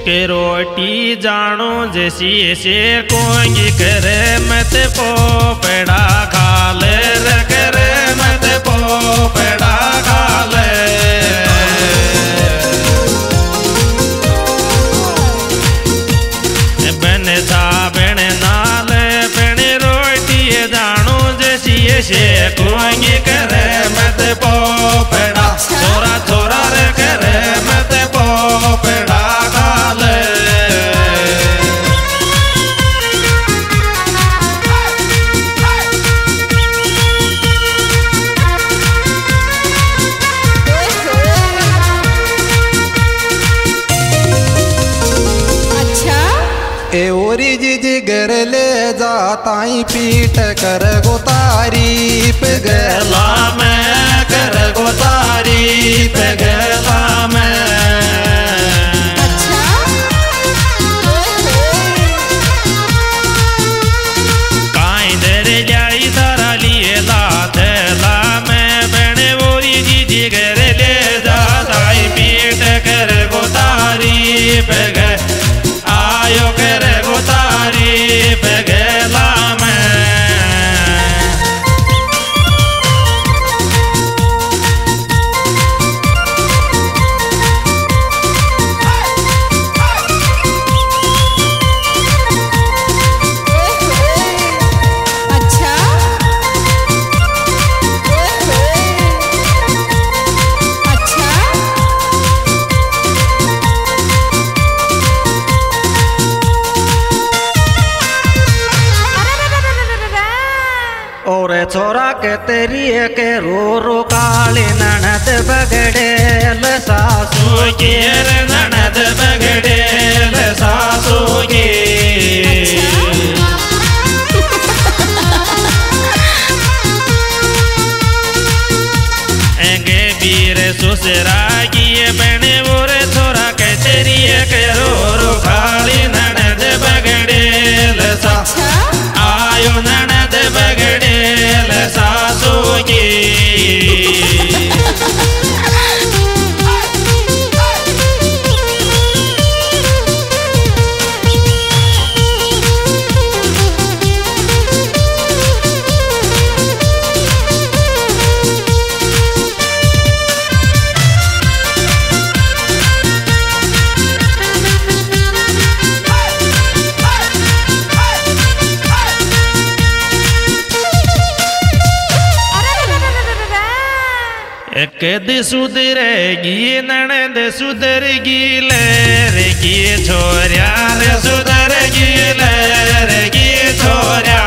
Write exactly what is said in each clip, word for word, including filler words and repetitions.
के रोटी जानो जैसी ऐसे कोई करे मत पोपड़ा खा ले रे करे मत पोपड़ा खा ले बन था बन नाल बन रोटी जानो जैसी ऐसे कोई करे मत पोपड़ा छोरा छोरा रे करे मत पोपड़ा खा ले ए ओरी जी जिगर ले जाताई पीट कर गो तारीफ गला में कर गो तारीफ गला में काई दर जाई तारा लिए लात ला में बने ओरी जी जिगर ले जाताई पीट कर गो तारीफ आयो कर गो तारीफ गला में और छोरा के तेरी के रो रो काली ननद बगड़े ल सासू की ननद बगड़े ल सासू की एंगे वीर सुसरा की बने और छोरा के तेरी के रो रो काली ननद बगड़े ल सासू आयो ननद बगड़े ल सासू की कद सुधरेगी ननद सुधरगी लहरेगी छोरिया रे सुधरगी लहरेगी छोरिया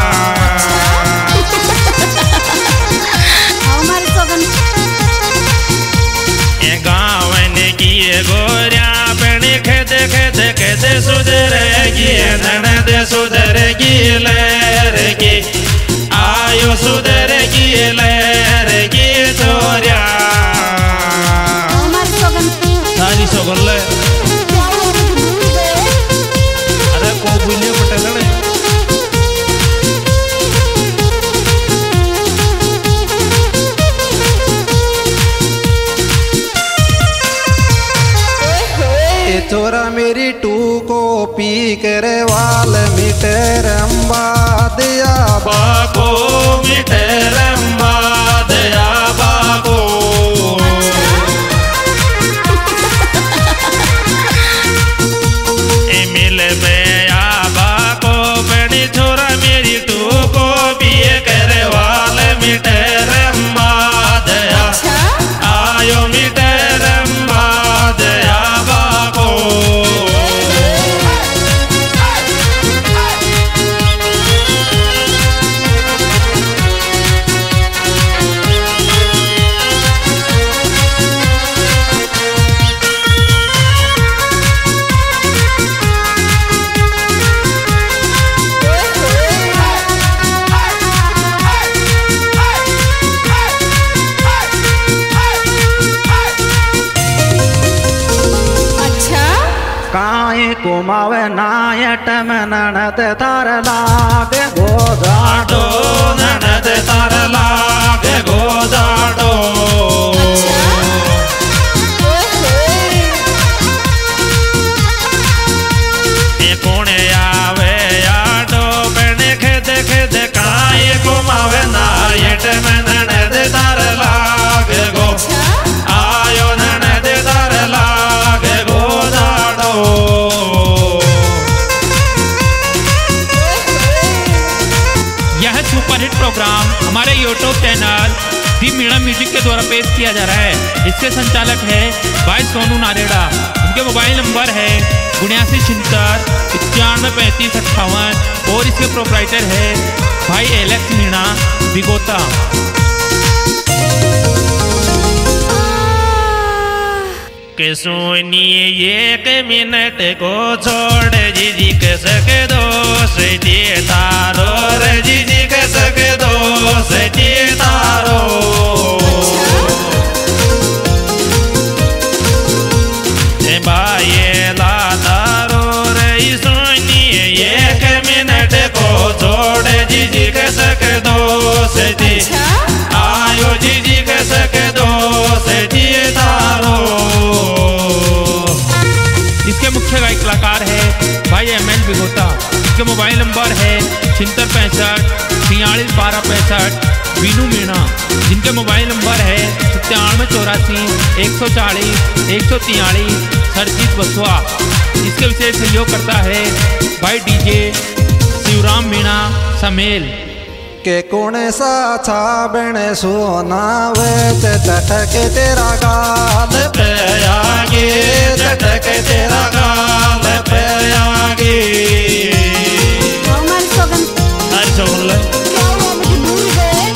गाँव की गोरिया बने खद खद खद सुधरेगी ननद सुधरगी लहरेगी आयो सुधरगी लहरेगी छोरिया सारी सोगन ले अरे को बुलियो पटेल ने ए छोरा मेरी टू को पी करे वाल मिटे रंबा दिया बाको मिटे रंबा दिया बाको मिल बया बाको बड़ी छोरा मेरी टू को पिए करे वाल मिटे रंबा दया आयो मिटे रंबा दया बाको कुमावे नायट में ननद तार लाग गोदाडो ननद तार लाग गोदाडो भी मीणा म्यूजिक के द्वारा पेश किया जा रहा है। इसके संचालक है भाई सोनू नारेड़ा। उनके मोबाइल नंबर है उन्यासी छिहत्तर इक्यानवे पैंतीस अट्ठावन और इसके प्रोपराइटर है भाई एलेक्स मीणा बिगोता। के सुनिए एक मिनट को छोड़ जीजी के सके दो सटी तारो रे जीजी के सके दो सटी तारो। ए बाये ला तारो रे सुनिए एक मिनट को छोड़ जीजी के सके दो सटी आयो जीजी के सके दो सटी तारो। इसके मुख्य गायक कलाकार है भाई एम एल बिगोता। इसके मोबाइल नंबर है छिहत्तर पैंसठ छियालीस बारह पैंसठ वीनू मीणा। जिनके मोबाइल नंबर है सत्तानवे चौरासी एक सौ चालीस एक सौ तियालीस सरजीत बसवा। इसके विशेष सहयोग करता है भाई डीजे शिवराम मीणा समेल। के कोने सा छाबण सोना वे चटक तेरा गाल पे आगे चटक तेरा गाल पे आगे। हमारी सोगन अरे सोगन ले क्या हुआ मुझे भूल गए।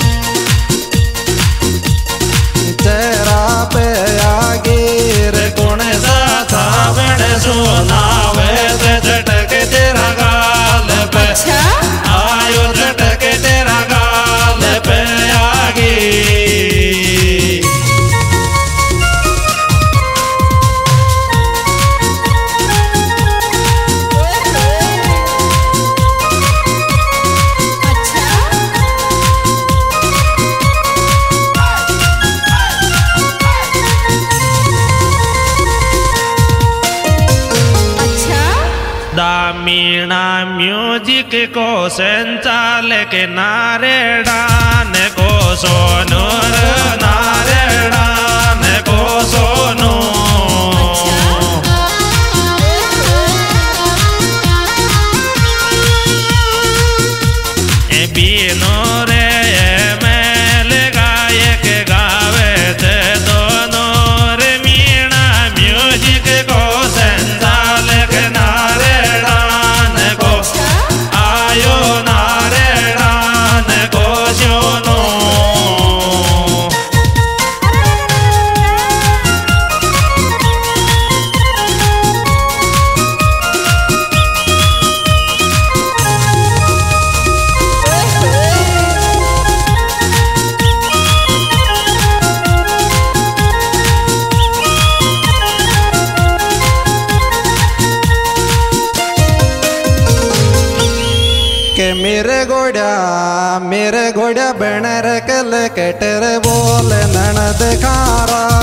तेरा पे आगे रे कोने सा छाबण सोना वे चटक तेरा गाल पे आयो चटक तेरा गाल पे आगे। मीणा म्यूजिक को संचालक नारेड़ान को सोनू नारेड़ान को सोनू। बीनो रे मेल गायक गावे थे दोनों रे मीणा म्यूजिक को संचालक नारेड़ान को आयो नारेड़ान को सोनू। के मेरे घोड़ा मेरे घोड़ा बनर कल कटर बोल ननद खारा।